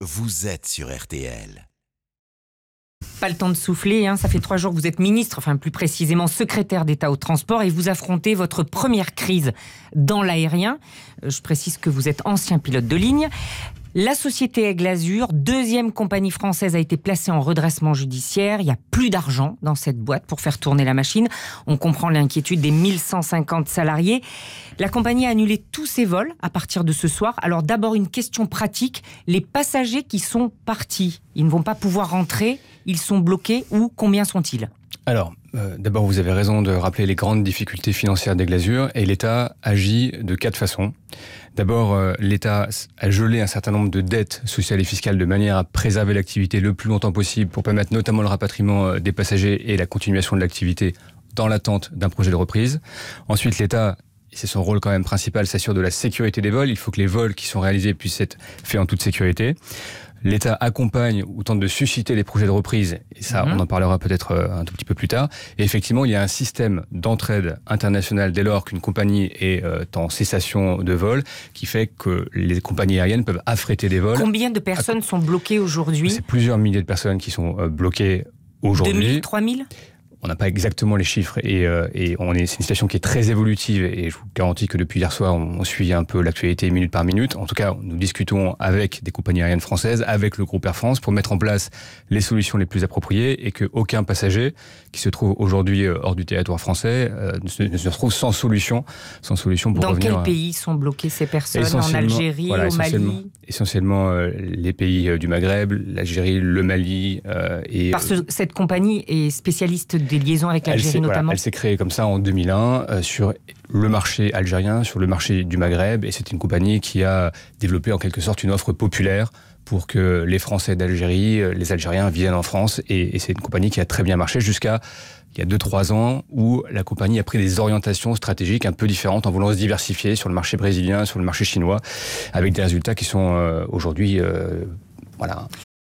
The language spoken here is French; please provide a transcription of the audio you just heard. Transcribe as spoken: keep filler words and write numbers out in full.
vous êtes sur R T L. Pas le temps de souffler, hein. Ça fait trois jours que vous êtes ministre, enfin plus précisément secrétaire d'État au transport, et vous affrontez votre première crise dans l'aérien. Je précise que vous êtes ancien pilote de ligne. La société Aigle Azur, deuxième compagnie française, a été placée en redressement judiciaire. Il n'y a plus d'argent dans cette boîte pour faire tourner la machine. On comprend l'inquiétude des mille cent cinquante salariés. La compagnie a annulé tous ses vols à partir de ce soir. Alors d'abord, une question pratique. Les passagers qui sont partis, ils ne vont pas pouvoir rentrer. Ils sont bloqués ou combien sont-ils ? Alors, euh, d'abord, vous avez raison de rappeler les grandes difficultés financières d'Aigle Azur, et l'État agit de quatre façons. D'abord, euh, l'État a gelé un certain nombre de dettes sociales et fiscales de manière à préserver l'activité le plus longtemps possible pour permettre notamment le rapatriement des passagers et la continuation de l'activité dans l'attente d'un projet de reprise. Ensuite, l'État, et c'est son rôle quand même principal, s'assure de la sécurité des vols. Il faut que les vols qui sont réalisés puissent être faits en toute sécurité. L'État accompagne ou tente de susciter les projets de reprise, et ça, mmh. on en parlera peut-être un tout petit peu plus tard. Et effectivement, il y a un système d'entraide internationale dès lors qu'une compagnie est euh, en cessation de vol, qui fait que les compagnies aériennes peuvent affréter des vols. Combien de personnes sont bloquées aujourd'hui ? C'est plusieurs milliers de personnes qui sont euh, bloquées aujourd'hui. deux mille, trois mille ? On n'a pas exactement les chiffres et, euh, et on est, c'est une situation qui est très évolutive, et je vous garantis que depuis hier soir, on, on suit un peu l'actualité minute par minute. En tout cas, nous discutons avec des compagnies aériennes françaises, avec le groupe Air France, pour mettre en place les solutions les plus appropriées et qu'aucun passager qui se trouve aujourd'hui hors du territoire français euh, ne, se, ne se retrouve sans solution, sans solution pour Dans revenir. Dans quel pays sont bloquées ces personnes ? En Algérie, voilà, au essentiellement, Mali ? Essentiellement euh, les pays euh, du Maghreb, l'Algérie, le Mali. Euh, et, Parce que cette compagnie est spécialiste des liaisons avec l'Algérie notamment. Voilà, elle s'est créée comme ça en deux mille un euh, sur le marché algérien, sur le marché du Maghreb, et c'est une compagnie qui a développé en quelque sorte une offre populaire pour que les Français d'Algérie, les Algériens viennent en France, et, et c'est une compagnie qui a très bien marché jusqu'à il y a deux trois ans, où la compagnie a pris des orientations stratégiques un peu différentes en voulant se diversifier sur le marché brésilien, sur le marché chinois, avec des résultats qui sont euh, aujourd'hui... Euh, Voilà.